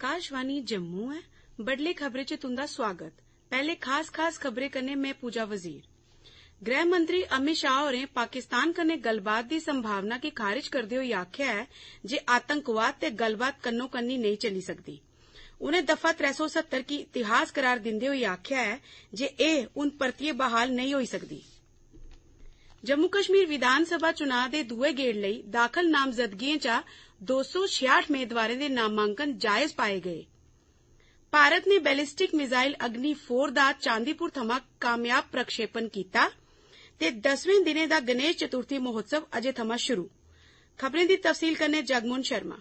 आकाशवाणी जम्मू है। बडले खबरें च तुंदा स्वागत। पहले खास खबरें कन्नै मैं पूजा वजीर। गृह मंत्री अमित शाह होरें पाकिस्तान कन्नै गलबात दी संभावना गी खारिज करदे होई आखेआ है जे आतंकवाद ते गलबात कन्नो कन्नी नेईं चली सकदी। उनें दफा 370 गी इतिहास करार दिंदे होई आखेआ है जे एह हुन परतियै बहाल नेईं होई सकदी। जम्मू कश्मीर विधानसभा चुनाव दे दुए गेड़ लेई दाखल नामजदगियें चा 266 मेदवारें दे नामांकन जायज पाए गए। भारत ने बैलिस्टिक मिसाइल अग्नि 4 दा चांदीपुर थमां कामयाब प्रक्षेपण कीता ते 10वें दिनै दा गणेश चतुर्थी महोत्सव अजे थमां शुरू। खबरें दी तफसील कन्नै जगमोहन शर्मा।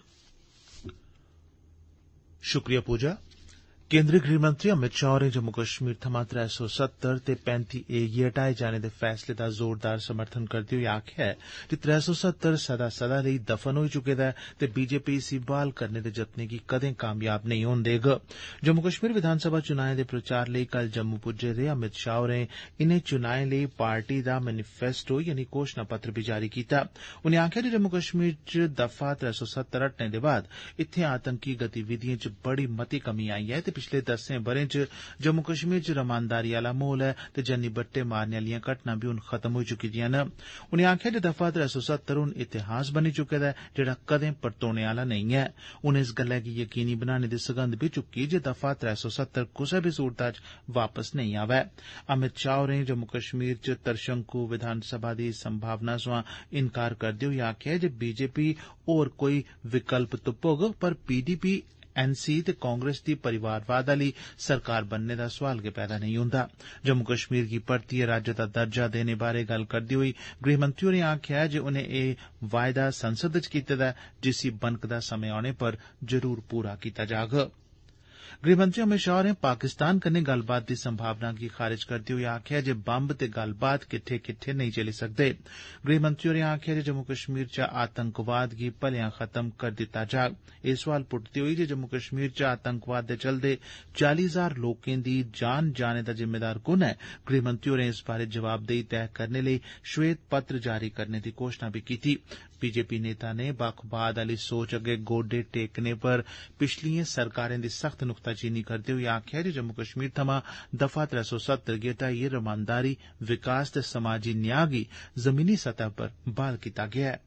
शुक्रिया पूजा। केंद्रीय गृहमंत्री अमित शाह होरें जम्मू कश्मीर थमां 370 ते 35A गी हटाए जाने दे फैसले दा जोरदार समर्थन करदे होई आखेआ है जे 370 सदा लेई दफन होई चुके दा ऐ ते बीजेपी इसी बहाल करने दे जतनें गी कदें कामयाब नेईं होन देग। जम्मू कश्मीर विधानसभा चुनाएं दे प्रचार लेई कल जम्मू पुज्जे दे अमित शाह होरें इनें चुनाएं लेई पार्टी दा मैनीफेस्टो यानी घोषणा पत्र बी जारी कीता। उनें आखेआ जे जम्मू कश्मीर च दफा 370 हटने दे बाद इत्थें आतंकी गतिविधिएं च बड़ी मती कमी आई ऐ ते पिछले 10 ब'रें च जम्मू कश्मीर च रमानदारी आला माहौल ऐ ते जन्नी बट्टे मारने आलियां घटनां बी हुन खत्म होई चुकी दियां न। उनें आखेआ जे दफा 370 हुन इतिहास बनी चुके दा ऐ जेड़ा कदें परतोने आला नेईं ऐ। उनें इस गल्लै गी यकीनी बनाने दी सगंध बी चुक्की जे दफा 370 कुसै बी सूरता च वापस नेईं आवै। अमित शाह होरें जम्मू कश्मीर च तरशंकु विधानसभा दी संभावना सोयां इनकार करदे होई आखेआ जे बीजेपी होर कोई विकल्प तुप्पग पर पीडीपी एनसी ते कांग्रेस दी परिवारवाद आली सरकार बनने दा सोआल गै पैदा नेईं होंदा। जम्मू कश्मीर गी परतियै राज्य दा दर्जा देने बारै गल्ल करदे होई गृहमंत्री होरें आखेआ जे उनें एह वायदा संसद च कीते दा ऐ जिसी बनकदा समें औने पर जरूर पूरा कीता जाग। गृहमंत्री अमित शाह होरें पाकिस्तान कन्नै गल्लबात दी संभावना गी खारिज करदे होई आखेआ जे बम्ब ते गल्लबात किट्ठे नेईं चली सकदे। गृहमंत्री होरें आखेआ जे जम्मू कश्मीर च आतंकवाद गी भलेआं खत्म करी दित्ता जाग। एह सोआल पुट्टदे होई जे जम्मू कश्मीर च आतंकवाद दे चलदे 40,000 लोकें दी जान जाने दा जिम्मेदार कु'न ऐ, गृहमंत्री होरें इस बारै जवाबदेही तैऽ करने लेई श्वेत पत्र जारी करने दी घोषणा बी कीती। बीजेपी नेता ने बक्खवाद आली सोच अग्गे गोडे टेकने पर पिछलिएं सरकारें दी सख्त नुक्ताचीनी करदे होई आखेआ जे जम्मू कश्मीर थमां दफा 370 गी हटाइयै रमानदारी, विकास ते समाजी न्याऽ गी जमीनी सतह पर बहाल कीता गेआ ऐ।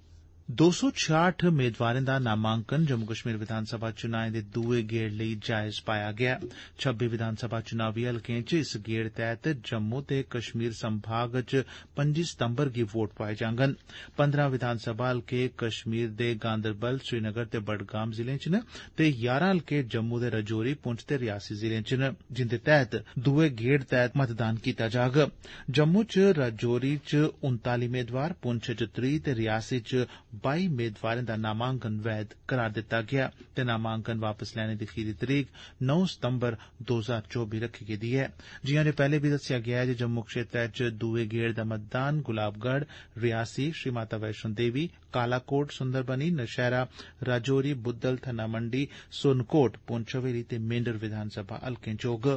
266 मेदवारें दा नामांकन जम्मू कश्मीर विधानसभा चुनाएं दे दुए गेड़ लेई जायज पाया गेआ। 26 विधानसभा चुनावी हलकें च इस गेड़ तैह्त जम्मू ते कश्मीर संभाग च 25 सितंबर गी वोट पाए जाङन। 15 विधानसभा हलके कश्मीर दे गांदरबल, श्रीनगर ते बडगाम जिलें च न ते 11 हलके जम्मू दे रजौरी, पुंछ ते रियासी जिलें च न जिंदे तैह्त दुए गेड़ तैह्त मतदान कीता जाग। जम्मू च रजौरी च 39 मेदवार, पुंछ च 30 ते रियासी च 22 मेदवारें दा नामांकन वैध करार दित्ता गेआ ते नामांकन वापस लैने दी खीरी तरीक 9 सितंबर 2024 रखी गेदी ऐ। जियां जे पैह्ले बी दस्सेआ गेआ ऐ जे जम्मू क्षेत्रै च दुए गेड़ दा मतदान गुलाबगढ़, रियासी, श्री माता वैष्णो देवी, कालाकोट, सुंदरबनी, नौशहरा, राजौरी, बुद्धल, थन्ना मंडी, सुरनकोट, पुंछ हवेली ते मेंढर विधानसभा हलकें च होग।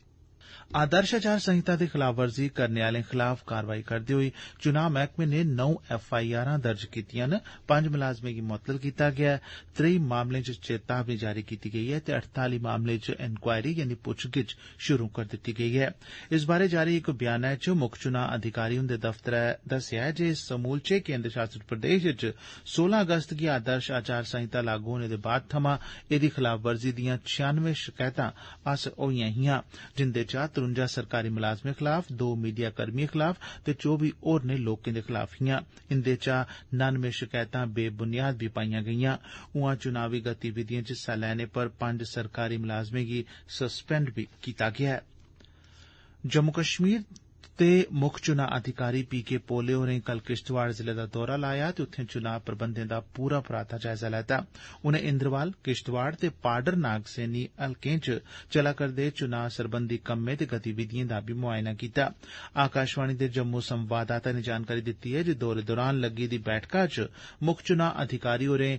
आदर्श आचार संहिता दी खलाफवर्जी करने आलें खलाफ कारवाई करदे होई चुनां मैह्कमे ने 9 FIR'ां दर्ज कीतियां न, 5 मलाजमें गी मुअत्तल कीता गेआ ऐ, 3 मामलें च चेतावनी जारी कीती गेई ऐ ते 48 मामलें च इंक्वायरी यानी पुच्छगिच्छ शुरू करी दित्ती गेई ऐ। इस बारै जारी इक बयानै च मुक्ख चुनां अधिकारी हुंदे दफ्तरै दस्सेआ ऐ जे समूलचे केंद्र शासित प्रदेश च 16 अगस्त गी आदर्श आचार संहिता लागू होने दे बाद थमां एह्दी खलाफवर्जी दियां 96 शकैतां हासल होईयां हियां, जिंदे चा 53 सरकारी मलाजमें खलाफ, 2 मीडिया कर्मिएं खलाफ ते 24 होरनें लोकें दे खलाफ हियां। इंदे चा 99 शकैतां बेबुनियाद बी पाईयां गेईयां। उआं चुनावी गतिविधिएं च हिस्सा लैने पर 5 सरकारी मलाजमें गी सस्पेंड बी कीता गेआ ऐ। जम्मू कश्मीर ते मुक्ख चुनां अधिकारी PK पोले होरें कल किश्तवाड़ जिले दा दौरा लाया ते उत्थें चुनां प्रबंधें दा पूरा पराता जायजा लैता। उनें इंद्रवाल, किश्तवाड़ ते पाडर नागसैनी हलकें च चला करदे चुनां सरबंधी कम्में ते गतिविधिएं दा बी मुआयना कीता। आकाशवाणी दे जम्मू संवाददाता नै जानकारी दित्ती ऐ जे दौरे दौरान लग्गी दी बैठका च मुक्ख चुनां अधिकारी होरें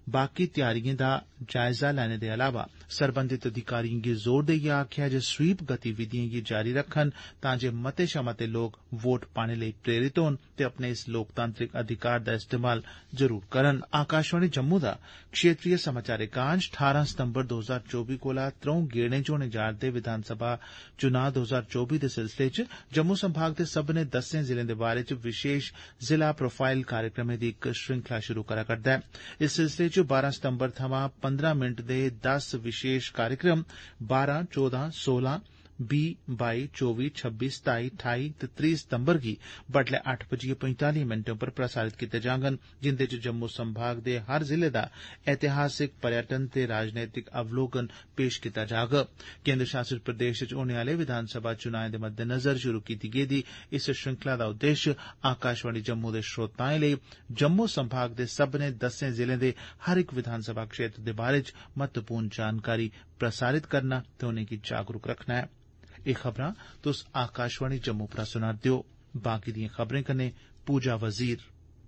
बाकी तैयारियें दा जायजा लैने दे अलावा सरबंधित अधिकारियें गी जोर देइयै आखेआ जे स्वीप गतिविधियें गी जारी रखन तां जे मते शा मते लोक वोट पाने लेई प्रेरित होन ते अपने इस लोकतांत्रिक अधिकार दा इस्तेमाल जरूर करन। आकाशवाणी जम्मू दा क्षेत्रीय समाचार एकांश 18 सितंबर 2024 कोला 3 गेड़ें च होने जा'रदे विधानसभा चुनां 2024 दे सिलसिले च जम्मू संभाग दे सब्भनें 10 जिलें दे बारै च विशेष जिला प्रोफाइल कार्यक्रमें दी इक श्रृंखला शुरू करा करदा ऐ। इस सिलसिले च 12 सितंबर थमां 15 मिंट दे 10 विशेष कार्यक्रम 12, 14, 16, 20, 22, 24, 26, 27, 28 ते 30 सितंबर गी बडलै 8:45 पर प्रसारित कीते जाङन, जिंदे च जम्मू संभाग दे हर जिले दा ऐतिहासिक, पर्यटन ते राजनैतिक अवलोकन पेश कीता जाग। केन्द्र शासित प्रदेश च होने आले विधानसभा चुनाएं दे मद्देनजर शुरू कीती गेदी इस श्रृंखला दा उद्देश्य आकाशवाणी जम्मू दे श्रोताएं लेई जम्मू संभाग दे सब्भनें 10 जिलें दे हर इक विधानसभा क्षेत्र दे बारै च महत्वपूर्ण जानकारी प्रसारित करना ते उनेंगी जागरूक रखना ऐ। एह खबरां तुस आकाशवाणी जम्मू परा सुना'रदे ओ। बाकी दिएं खबरें कन्नै पूजा वजीर।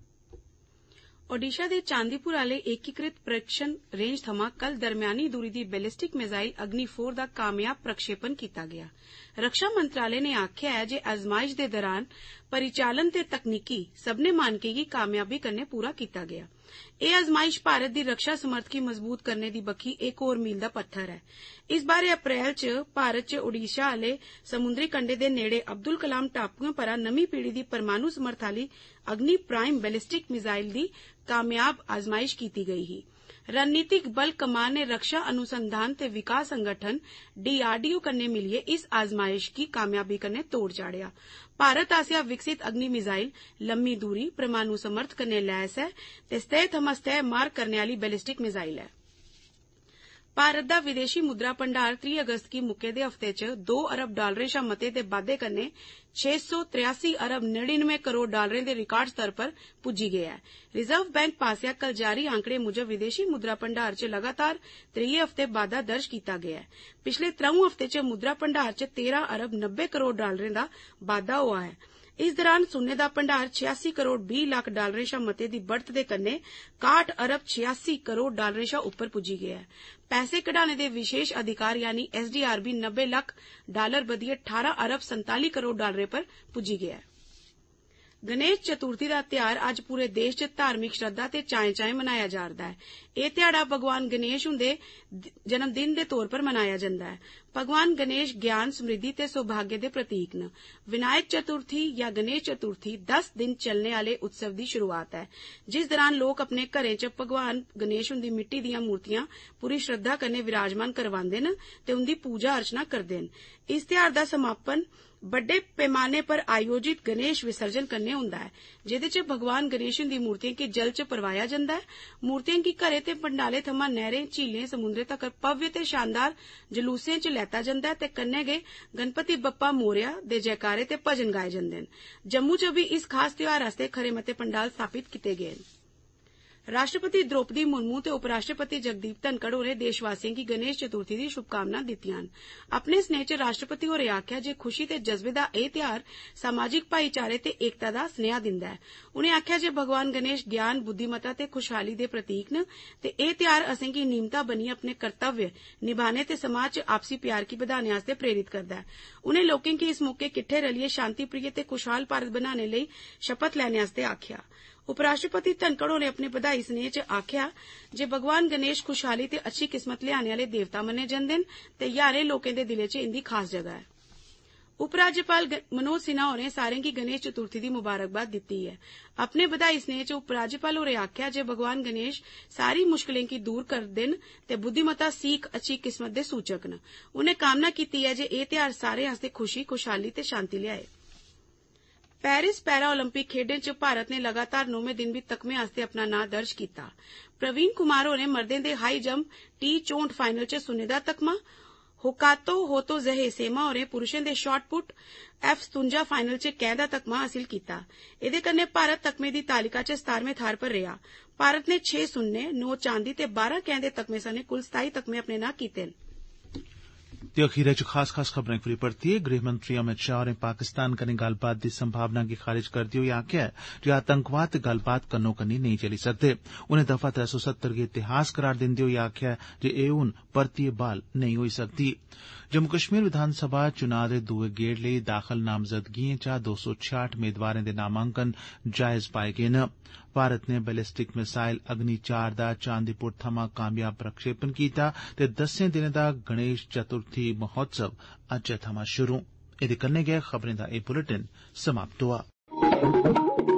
ओडिशा दे चांदीपुर आले एकीकृत प्रक्षेपण रेंज थमां कल दरम्यानी दूरी दी बैलिस्टिक मिसाइल अग्नि 4 दा कामयाब प्रक्षेपण कीता गेआ। रक्षा मंत्रालय ने आखेआ ऐ जे आजमाइश दे दौरान परिचालन ते तकनीकी सब्भनें मानकें गी कामयाबी कन्नै पूरा कीता गेआ। एह आजमाइश भारत दी रक्षा समर्थ गी मजबूत करने दी बक्खी इक होर मील दा पत्थर ऐ। इस बारे अप्रैल च भारत च ओडिशा आले समुंदरी कंढे दे नेड़े अब्दुल कलाम टापुएं परा नमीं पीढ़ी दी परमाणु समर्थ आली अग्नि प्राइम बैलिस्टिक मिसाइल दी कामयाब आजमाइश कीती गेई ही। रणनीतिक बल कमान ने रक्षा अनुसंधान ते विकास संगठन DRDO कन्नै मिलियै इस आजमाइश गी कामयाबी कन्नै तोड़ चाढ़ेआ। भारत आसेआ विकसित अग्नि मिसाइल लम्मी दूरी, परमाणु समर्थ कन्नै लैस ऐ ते सतह थमां सतह मार करने आली बैलिस्टिक मिसाइल ऐ। भारत दा विदेशी मुद्रा भंडार 3 अगस्त गी मुक्के दे हफ्ते च $2 अरब शा मते दे बाद्दे कन्नै 683 अरब 99 करोड़ डॉलरें दे रिकार्ड स्तर पर पुज्जी गेआ ऐ। रिजर्व बैंक पासेआ कल जारी आंकड़े मुजब विदेशी मुद्रा भंडार च लगातार त्रिये हफ्ते बाद्दा दर्ज कीता गेआ ऐ। पिछले 3 हफ्ते च मुद्रा भंडार च 13 अरब 90 करोड़ डॉलरें दा बाद्दा होआ ऐ। इस दौरान सुन्ने दा भंडार 86 करोड़ 20 लाख डॉलरें शा मते दी बढ़त दे कन्नै 61 अरब 86 करोड़ डॉलरें शा उप्पर पुज्जी गेआ ऐ। पैसे कढाने दे विशेष अधिकार यानी SDRB 90 लाख डॉलर बधियै 18 अरब 47 करोड़ डॉलरें पर पुज्जी गेआ ऐ। गणेश चतुर्थी दा त्यौहार अज्ज पूरे देश च धार्मिक श्रद्धा ते चाएं-चाएं मनाया जा'रदा ऐ। एह ध्याड़ा भगवान गणेश हुंदे जन्मदिन दे तौर पर मनाया जंदा ऐ। भगवान गणेश ज्ञान, समृद्धि ते सौभाग्य दे प्रतीक न। विनायक चतुर्थी या गणेश चतुर्थी 10 दिन चलने आले उत्सव दी शुरुआत ऐ, जिस दौरान लोक अपने घरें च भगवान गणेश हुंदी मिट्टी दियां मूर्तियां पूरी श्रद्धा कन्नै विराजमान करवांदे न ते उंदी पूजा अर्चना करदे न। इस त्यौहार दा समापन बड्डे पैमाने पर आयोजित गणेश विसर्जन कन्नै हुंदा ऐ, जेह्दे च भगवान गणेश हुंदी मूर्तियें गी जल च परवाया जंदा ऐ। मूर्तियें गी घरें ते पंडालें थमां नैह्रें, झीलें, समुंदरें तक्कर भव्य ते शानदार जलूसें च लैता जंदा ऐ ते कन्नै गै गणपति बप्पा मोरेया दे जयकारे ते भजन गाए जंदे न। जम्मू च बी इस खास त्यौहार आस्तै खरे मते पंडाल स्थापित कीते गे न। राष्ट्रपति द्रौपदी मुर्मू ते उपराष्ट्रपति जगदीप धनखड़ होरें देशवासियें गी गणेश चतुर्थी दी शुभकामनां दित्तियां न। अपने स्नेह च राष्ट्रपति होरें आखेआ जे खुशी ते जज्बे दा एह त्यौहार समाजिक भाईचारे ते एकता दा सनेहा दिंदा ऐ। उनें आखेआ जे भगवान गणेश ज्ञान, बुद्धिमत्ता ते खुशहाली दे प्रतीक न ते एह त्यौहार असेंगी नियमता बनियै अपने कर्तव्य निभाने ते समाज च आपसी प्यार गी बधाने आस्तै प्रेरित करदा ऐ। उनें लोकें गी इस मौके किट्ठे रलियै शांति प्रिय ते खुशहाल भारत बनाने लेई शपथ लैने आस्तै आखेआ। उपराष्ट्रपति धनखड़ होरें अपने बधाई स्नेह च आखेआ जे भगवान गणेश खुशहाली ते अच्छी किस्मत लेआने आले देवता मन्ने जंदे न ते ज्हारें लोकें दे दिलें च इंदी खास जगह ऐ। उपराज्यपाल मनोज सिन्हा होरें सारें गी गणेश चतुर्थी दी मुबारकबाद दित्ती ऐ। अपने बधाई स्नेह च उपराज्यपाल होरें आखेआ जे भगवान गणेश सारी मुश्कलें गी दूर करदे न ते बुद्धिमत्ता, सीख, अच्छी किस्मत दे सूचक न। उनें कामना कीती ऐ जे एह त्यौहार सारें आस्तै खुशी, खुशहाली ते शांति लियाए। पेरिस पैरा ओलंपिक खेड्डें च भारत ने लगातार 9वें दिन बी तकमे आस्तै अपना नां दर्ज कीता। प्रवीण कुमार होरें मर्दें दे हाई जंप T64 फाइनल च सुन्ने दा तकमा, होकातो होतोजहे सेमा होरें पुरुषें दे शॉट पुट F57 फाइनल च कैंह् दा तकमा हासिल कीता। एह्दे कन्नै भारत तकमे दी तालिका च 17वें थाह्र पर रेहा। भारत ने 6 सुन्ने, 9 चांदी ते 12 कैंह् दे तकमे सने कुल 27 तकमे अपने नां कीते न। ते अखीरै च खास खास खबरें फिरी परतिए गृहमंत्री अमित शाह होरें पाकिस्तान कन्नै गल्लबात दी संभावना गी खारिज करदे होई आखेआ जे आतंकवाद ते गल्लबात कन्नो कन्नी नेईं चली सकदे। उनें दफा 370 गी इतिहास करार दिंदे होई आखेआ जे एह् हून परतिए ब्हाल नेईं होई सकदी। जम्मू कश्मीर विधानसभा चुनां दे दुए गेड़ लेई दाखल नामजदगिएं चा 266 मेदवारें दे नामांकन जायज पाए गे न। भारत नै बैलिस्टिक मिसाइल अग्नि 4 दा चांदीपुर थमां कामयाब प्रक्षेपण कीता ते 10 दिनें दा गणेश चतुर्थी महोत्सव अज्जै थमां शुरू। एदे कन्नै गै खबरें दा एह बुलेटिन समाप्त होआ।